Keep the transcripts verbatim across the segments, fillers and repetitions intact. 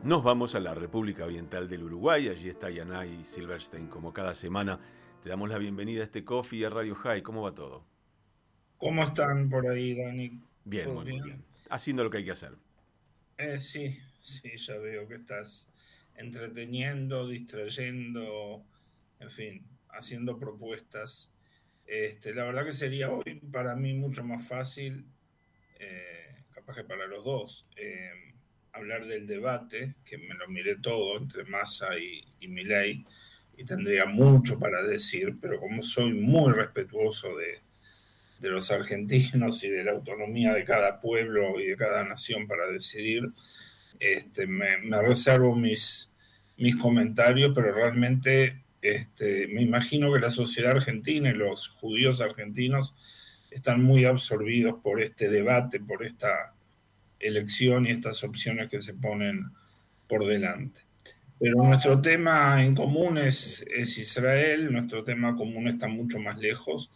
Nos vamos a la República Oriental del Uruguay. Allí está Yanay Silverstein, como cada semana. Te damos la bienvenida a este Coffee a Radio High. ¿Cómo va todo? ¿Cómo están por ahí, Dani? Bien, ¿Todo muy, muy bien. bien? Haciendo lo que hay que hacer. Eh, sí, sí, ya veo que estás entreteniendo, distrayendo, en fin, haciendo propuestas. Este, la verdad que sería hoy para mí mucho más fácil, eh, capaz que para los dos, eh, hablar del debate, que me lo miré todo entre Massa y, y Milei, y tendría mucho para decir, pero como soy muy respetuoso de de los argentinos y de la autonomía de cada pueblo y de cada nación para decidir, este, me, me reservo mis, mis comentarios, pero realmente este, me imagino que la sociedad argentina y los judíos argentinos están muy absorbidos por este debate, por esta elección y estas opciones que se ponen por delante. Pero nuestro tema en común es, es Israel, nuestro tema común está mucho más lejos.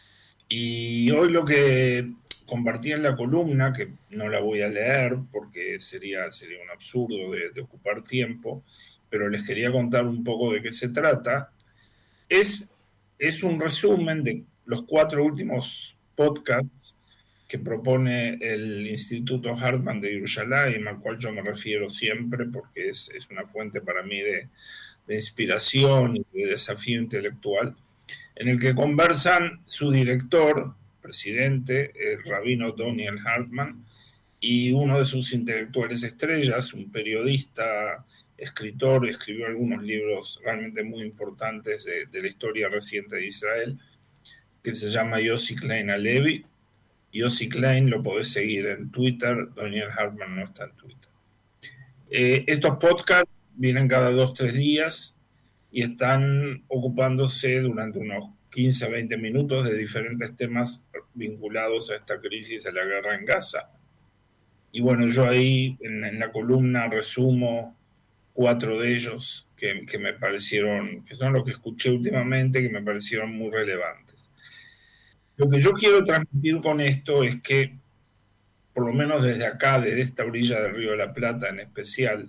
Y hoy lo que compartí en la columna, que no la voy a leer porque sería, sería un absurdo de, de ocupar tiempo, pero les quería contar un poco de qué se trata, es, es un resumen de los cuatro últimos podcasts que propone el Instituto Hartman de Yerushalayim, al cual yo me refiero siempre porque es, es una fuente para mí de, de inspiración y de desafío intelectual, en el que conversan su director, presidente, el rabino Doniel Hartman, y uno de sus intelectuales estrellas, un periodista, escritor, escribió algunos libros realmente muy importantes de, de la historia reciente de Israel, que se llama Yossi Klein Halevi. Yossi Klein lo podés seguir en Twitter, Doniel Hartman no está en Twitter. Eh, estos podcasts vienen cada dos, tres días y están ocupándose durante unos quince a veinte minutos de diferentes temas vinculados a esta crisis de la guerra en Gaza. Y bueno, yo ahí en, en la columna resumo cuatro de ellos que, que me parecieron, que son los que escuché últimamente, que me parecieron muy relevantes. Lo que yo quiero transmitir con esto es que, por lo menos desde acá, desde esta orilla del Río de la Plata en especial,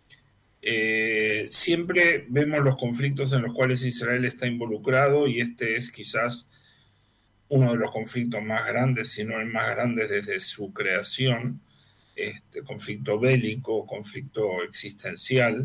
Eh, siempre vemos los conflictos en los cuales Israel está involucrado y este es quizás uno de los conflictos más grandes, si no el más grande desde su creación, este conflicto bélico, conflicto existencial,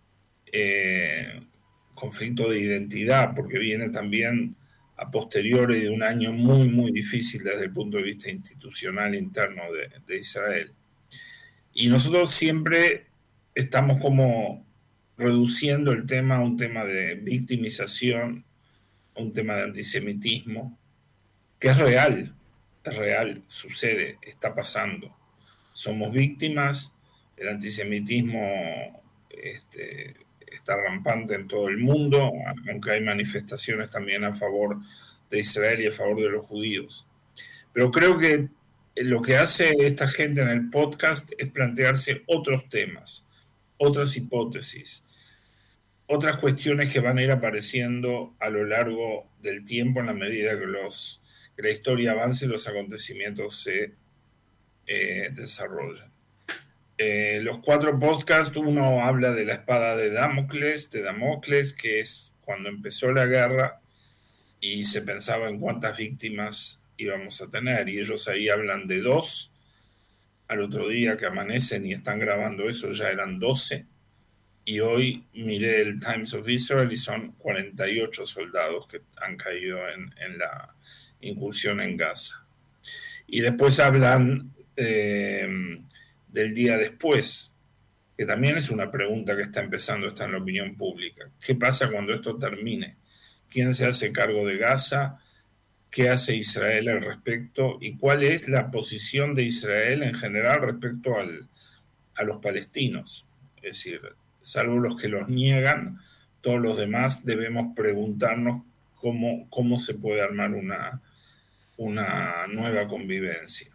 eh, conflicto de identidad, porque viene también a posteriori de un año muy, muy difícil desde el punto de vista institucional interno de, de Israel. Y nosotros siempre estamos como reduciendo el tema a un tema de victimización, a un tema de antisemitismo, que es real, es real, sucede, está pasando. Somos víctimas, el antisemitismo este, está rampante en todo el mundo, aunque hay manifestaciones también a favor de Israel y a favor de los judíos. Pero creo que lo que hace esta gente en el podcast es plantearse otros temas, otras hipótesis, otras cuestiones que van a ir apareciendo a lo largo del tiempo en la medida que, los, que la historia avance y los acontecimientos se eh, desarrollan. Eh, los cuatro podcasts, uno habla de la espada de Damocles, de Damocles, que es cuando empezó la guerra y se pensaba en cuántas víctimas íbamos a tener, y ellos ahí hablan de dos. Al otro día que amanecen y están grabando eso ya eran doce, y hoy miré el Times of Israel y son cuarenta y ocho soldados que han caído en, en la incursión en Gaza. Y después hablan eh, del día después, que también es una pregunta que está empezando a estar en la opinión pública. ¿Qué pasa cuando esto termine? ¿Quién se hace cargo de Gaza? ¿Qué hace Israel al respecto? ¿Y cuál es la posición de Israel en general respecto al, a los palestinos? Es decir, salvo los que los niegan, todos los demás debemos preguntarnos cómo, cómo se puede armar una, una nueva convivencia.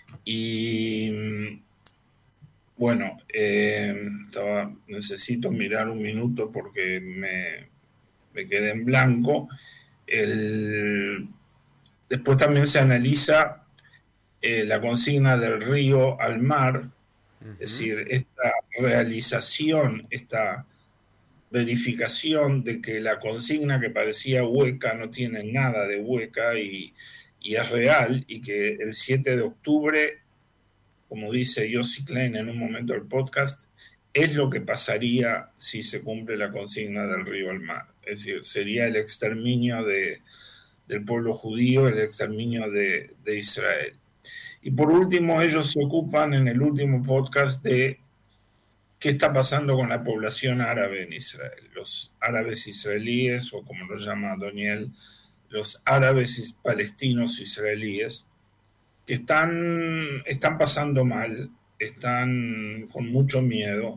Y bueno, eh, estaba, necesito mirar un minuto porque me, me quedé en blanco. El, después también se analiza eh, la consigna del río al mar, Uh-huh. Es decir, esta realización, esta verificación de que la consigna que parecía hueca no tiene nada de hueca y, y es real, y que el siete de octubre, como dice Yossi Klein en un momento del podcast, es lo que pasaría si se cumple la consigna del río al mar. Es decir, sería el exterminio de, del pueblo judío, el exterminio de, de Israel. Y por último, ellos se ocupan en el último podcast de qué está pasando con la población árabe en Israel. Los árabes israelíes, o como lo llama Doniel, los árabes palestinos israelíes, que están, están pasando mal, están con mucho miedo,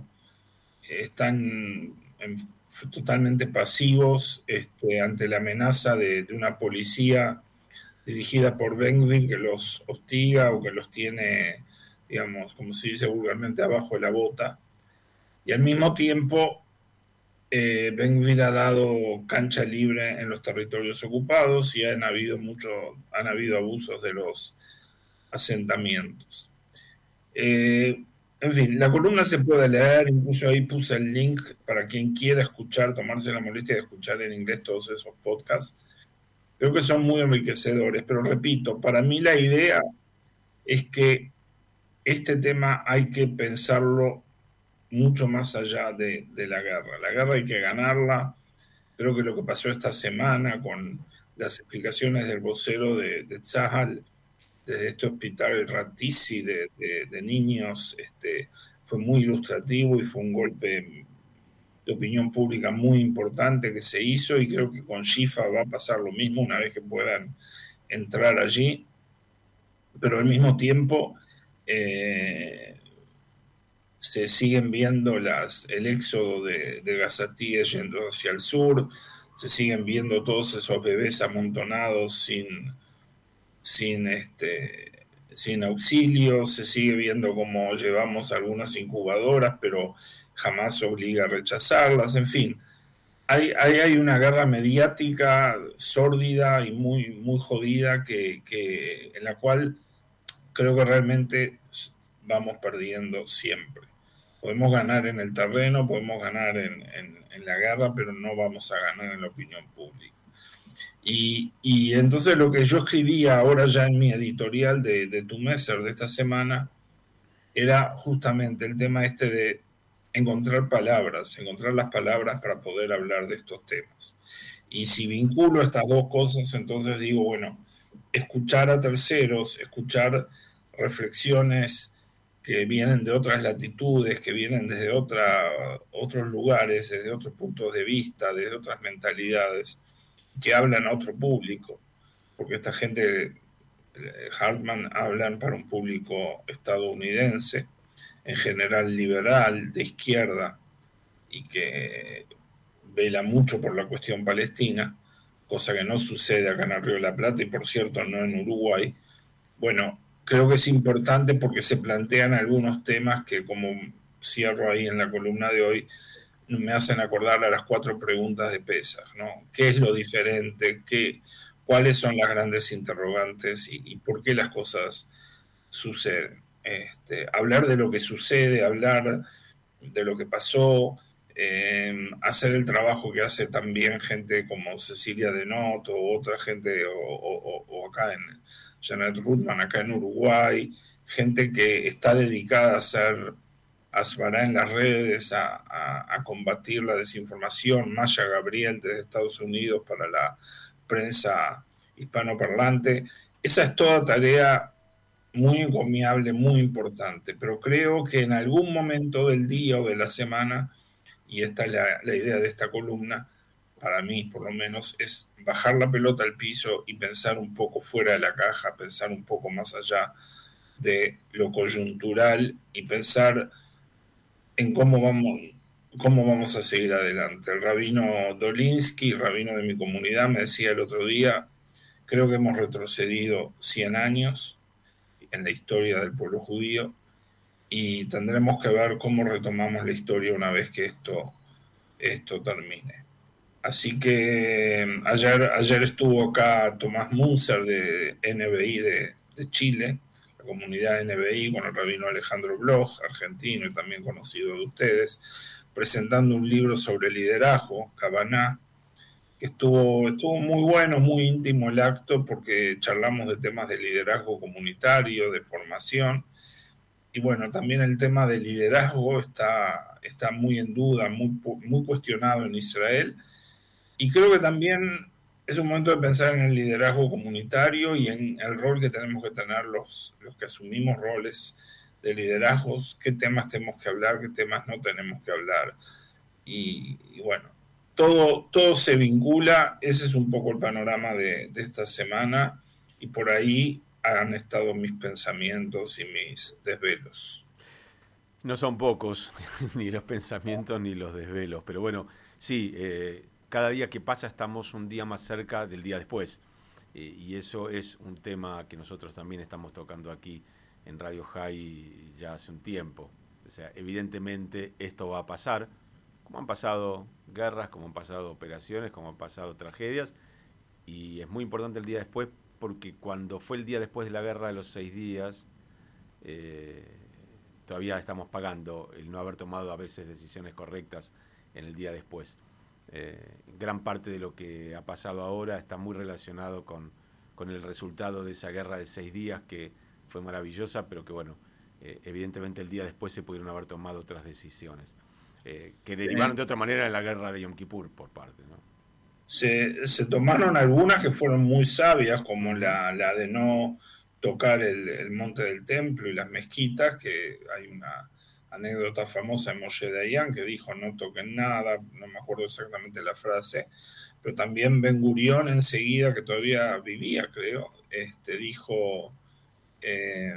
están en, totalmente pasivos este, ante la amenaza de, de una policía dirigida por Ben-Gvir que los hostiga o que los tiene, digamos, como se dice vulgarmente, abajo de la bota. Y al mismo tiempo, eh, Ben-Gvir ha dado cancha libre en los territorios ocupados y han habido, mucho, han habido abusos de los asentamientos. Eh, en fin, la columna se puede leer, incluso ahí puse el link para quien quiera escuchar, tomarse la molestia de escuchar en inglés todos esos podcasts. Creo que son muy enriquecedores, pero repito, para mí la idea es que este tema hay que pensarlo mucho más allá de, de la guerra. La guerra hay que ganarla. Creo que lo que pasó esta semana con las explicaciones del vocero de, de Tzahal desde este hospital Ratisi de, de, de niños este, fue muy ilustrativo y fue un golpe de opinión pública muy importante que se hizo, y creo que con Shifa va a pasar lo mismo una vez que puedan entrar allí, pero al mismo tiempo eh, se siguen viendo las, el éxodo de, de gazatíes yendo hacia el sur, se siguen viendo todos esos bebés amontonados sin, sin, este, sin auxilio, se sigue viendo cómo llevamos algunas incubadoras, pero jamás obliga a rechazarlas, en fin. Hay, hay, hay una guerra mediática sórdida y muy, muy jodida que, que, en la cual creo que realmente vamos perdiendo siempre. Podemos ganar en el terreno, podemos ganar en, en, en la guerra, pero no vamos a ganar en la opinión pública. Y, y entonces lo que yo escribía ahora ya en mi editorial de, de Tu Messer de esta semana era justamente el tema este de encontrar palabras, encontrar las palabras para poder hablar de estos temas. Y si vinculo estas dos cosas, entonces digo, bueno, escuchar a terceros, escuchar reflexiones que vienen de otras latitudes, que vienen desde otra, otros lugares, desde otros puntos de vista, desde otras mentalidades, que hablan a otro público, porque esta gente, Hartman, hablan para un público estadounidense, en general liberal, de izquierda, y que vela mucho por la cuestión palestina, cosa que no sucede acá en el Río de la Plata y por cierto no en Uruguay. Bueno, creo que es importante porque se plantean algunos temas que, como cierro ahí en la columna de hoy, me hacen acordar a las cuatro preguntas de Pesach, ¿no? ¿Qué es lo diferente? ¿Qué, ¿Cuáles son las grandes interrogantes? Y, y por qué las cosas suceden. Este, hablar de lo que sucede, hablar de lo que pasó, eh, hacer el trabajo que hace también gente como Cecilia Denot o otra gente, o, o, o acá en Janet Ruttman, acá en Uruguay, gente que está dedicada a hacer asbará en las redes, a, a, a combatir la desinformación. Maya Gabriel desde Estados Unidos para la prensa hispanoparlante. Esa es toda tarea muy encomiable, muy importante, pero creo que en algún momento del día o de la semana, y esta es la, la idea de esta columna, para mí por lo menos, es bajar la pelota al piso y pensar un poco fuera de la caja, pensar un poco más allá de lo coyuntural y pensar en cómo vamos, cómo vamos a seguir adelante. El rabino Dolinsky, rabino de mi comunidad, me decía el otro día, creo que hemos retrocedido cien años en la historia del pueblo judío y tendremos que ver cómo retomamos la historia una vez que esto, esto termine. Así que ayer, ayer estuvo acá Tomás Munzer de N B I de, de Chile, la comunidad N B I, con el rabino Alejandro Bloch, argentino y también conocido de ustedes, presentando un libro sobre liderazgo, Kavaná, que estuvo, estuvo muy bueno, muy íntimo el acto, porque charlamos de temas de liderazgo comunitario, de formación, y bueno, también el tema del liderazgo está, está muy en duda, muy, muy cuestionado en Israel, y creo que también es un momento de pensar en el liderazgo comunitario y en el rol que tenemos que tener los, los que asumimos roles de liderazgos, qué temas tenemos que hablar, qué temas no tenemos que hablar. Y, y bueno, todo, todo se vincula, ese es un poco el panorama de, de esta semana, y por ahí han estado mis pensamientos y mis desvelos. No son pocos, ni los pensamientos ni los desvelos, pero bueno, sí, eh, cada día que pasa estamos un día más cerca del día después, eh, y eso es un tema que nosotros también estamos tocando aquí en Radio High ya hace un tiempo. O sea, evidentemente esto va a pasar, como han pasado guerras, como han pasado operaciones, como han pasado tragedias, y es muy importante el día después porque cuando fue el día después de la guerra de los seis días, eh, todavía estamos pagando el no haber tomado a veces decisiones correctas en el día después. Eh, gran parte de lo que ha pasado ahora está muy relacionado con, con el resultado de esa guerra de seis días que fue maravillosa, pero que bueno, eh, evidentemente el día después se pudieron haber tomado otras decisiones, eh, que derivaron de otra manera en la guerra de Yom Kippur por parte, ¿no? Se, se tomaron algunas que fueron muy sabias, como la, la de no tocar el, el monte del templo y las mezquitas, que hay una anécdota famosa de Moshe Dayan que dijo no toquen nada, no me acuerdo exactamente la frase, pero también Ben Gurión enseguida, que todavía vivía creo, este, dijo eh,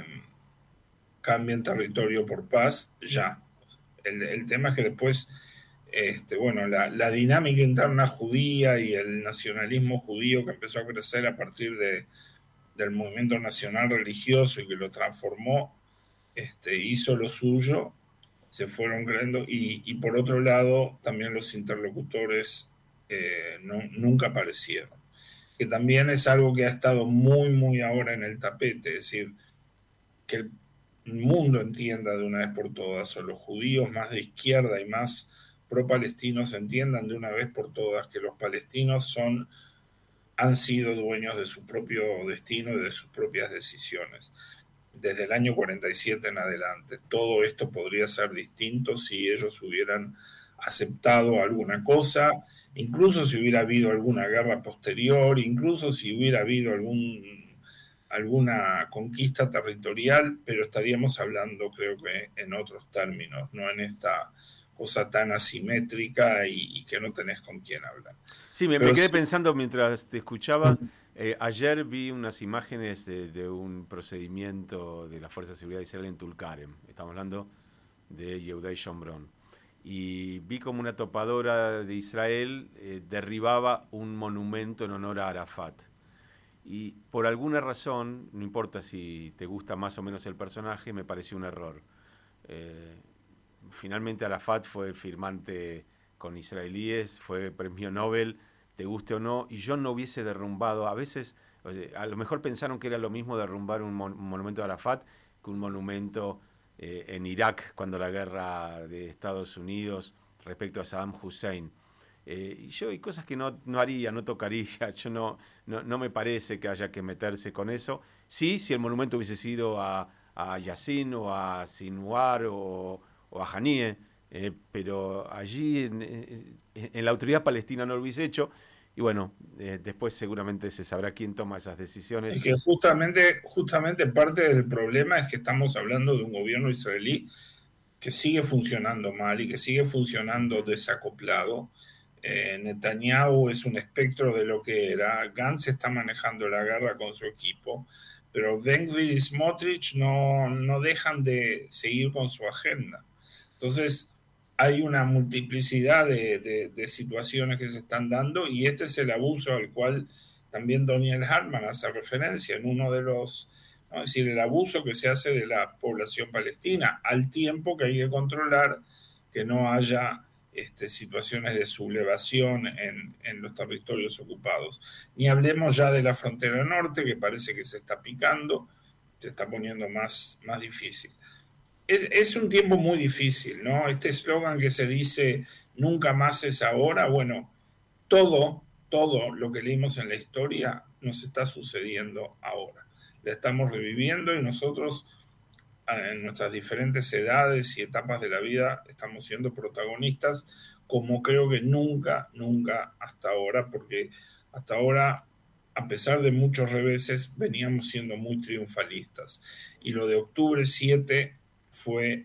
cambien territorio por paz ya. El, el tema es que después, este, bueno, la, la dinámica interna judía y el nacionalismo judío que empezó a crecer a partir de, del movimiento nacional religioso y que lo transformó, este, hizo lo suyo, se fueron creando, y, y por otro lado también los interlocutores eh, no, nunca aparecieron, que también es algo que ha estado muy, muy ahora en el tapete, es decir, que el mundo entienda de una vez por todas, o los judíos más de izquierda y más pro-palestinos entiendan de una vez por todas que los palestinos son, han sido dueños de su propio destino y de sus propias decisiones. Desde el año cuarenta y siete en adelante, todo esto podría ser distinto si ellos hubieran aceptado alguna cosa, incluso si hubiera habido alguna guerra posterior, incluso si hubiera habido algún alguna conquista territorial, pero estaríamos hablando, creo que en otros términos, no en esta cosa tan asimétrica y, y que no tenés con quién hablar. Sí, me, me quedé sí. pensando mientras te escuchaba, eh, ayer vi unas imágenes de, de un procedimiento de la Fuerza de Seguridad de Israel en Tulkarem, estamos hablando de Yehudá y Shomron, y vi como una topadora de Israel eh, derribaba un monumento en honor a Arafat. Y por alguna razón, no importa si te gusta más o menos el personaje, me pareció un error. Eh, finalmente Arafat fue firmante con israelíes, fue premio Nobel, te guste o no, y yo no hubiese derrumbado, a veces, a lo mejor pensaron que era lo mismo derrumbar un, mon un monumento de Arafat que un monumento eh, en Irak, cuando la guerra de Estados Unidos respecto a Saddam Hussein. Eh, y yo hay cosas que no, no haría, no tocaría, yo no, no, no me parece que haya que meterse con eso. Sí, si el monumento hubiese sido a, a Yassin o a Sinwar o, o a Haniyeh, eh, pero allí en, en, en la autoridad palestina no lo hubiese hecho, y bueno, eh, después seguramente se sabrá quién toma esas decisiones. Es que justamente, justamente parte del problema es que estamos hablando de un gobierno israelí que sigue funcionando mal y que sigue funcionando desacoplado. Eh, Netanyahu es un espectro de lo que era, Gantz está manejando la guerra con su equipo, pero Ben-Gvir y Smotrich no, no dejan de seguir con su agenda. Entonces hay una multiplicidad de, de, de situaciones que se están dando, y este es el abuso al cual también Daniel Hartman hace referencia en uno de los, ¿no? Es decir, el abuso que se hace de la población palestina, al tiempo que hay que controlar que no haya Este, situaciones de sublevación en, en los territorios ocupados. Ni hablemos ya de la frontera norte, que parece que se está picando, se está poniendo más, más difícil. Es, es un tiempo muy difícil, ¿no? Este eslogan que se dice, nunca más es ahora, bueno, todo, todo lo que leímos en la historia nos está sucediendo ahora. La estamos reviviendo y nosotros, en nuestras diferentes edades y etapas de la vida, estamos siendo protagonistas como creo que nunca, nunca hasta ahora, porque hasta ahora, a pesar de muchos reveses, veníamos siendo muy triunfalistas. Y lo de octubre siete fue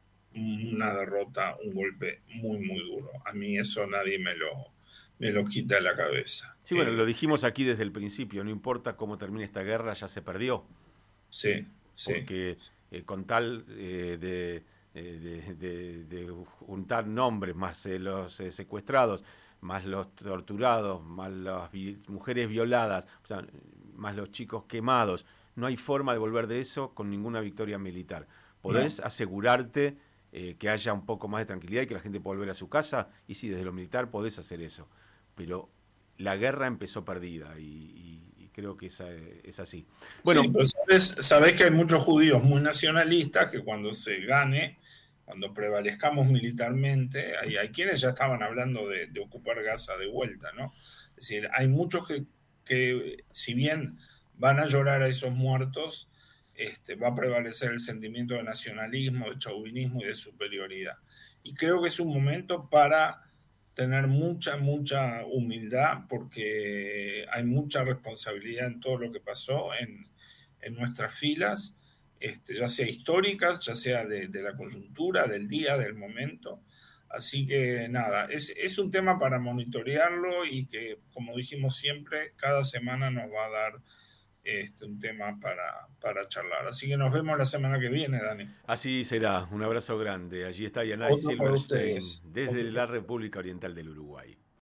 una derrota, un golpe muy, muy duro. A mí eso nadie me lo, me lo quita de la cabeza. Sí, bueno, eh, lo dijimos aquí desde el principio, no importa cómo termine esta guerra, ya se perdió. Sí, sí. Porque eh, con tal eh, de, de, de, de juntar nombres, más eh, los eh, secuestrados, más los torturados, más las vi mujeres violadas, o sea, más los chicos quemados, no hay forma de volver de eso con ninguna victoria militar. ¿Podés no. asegurarte eh, que haya un poco más de tranquilidad y que la gente pueda volver a su casa? Y sí, desde lo militar podés hacer eso. Pero la guerra empezó perdida y, y, y creo que esa, es así. Bueno, sí, pues sabés, sabés que hay muchos judíos muy nacionalistas que cuando se gane, cuando prevalezcamos militarmente, hay, hay quienes ya estaban hablando de, de ocupar Gaza de vuelta, ¿no? Es decir, hay muchos que, que si bien van a llorar a esos muertos, este, va a prevalecer el sentimiento de nacionalismo, de chauvinismo y de superioridad. Y creo que es un momento para tener mucha, mucha humildad, porque hay mucha responsabilidad en todo lo que pasó en, en nuestras filas, este, ya sea históricas, ya sea de, de la coyuntura, del día, del momento. Así que nada, es, es un tema para monitorearlo y que, como dijimos siempre, cada semana nos va a dar este, un tema para, para charlar. Así que nos vemos la semana que viene, Dani. Así será. Un abrazo grande. Allí está Yanay Silverstein desde la República Oriental del Uruguay.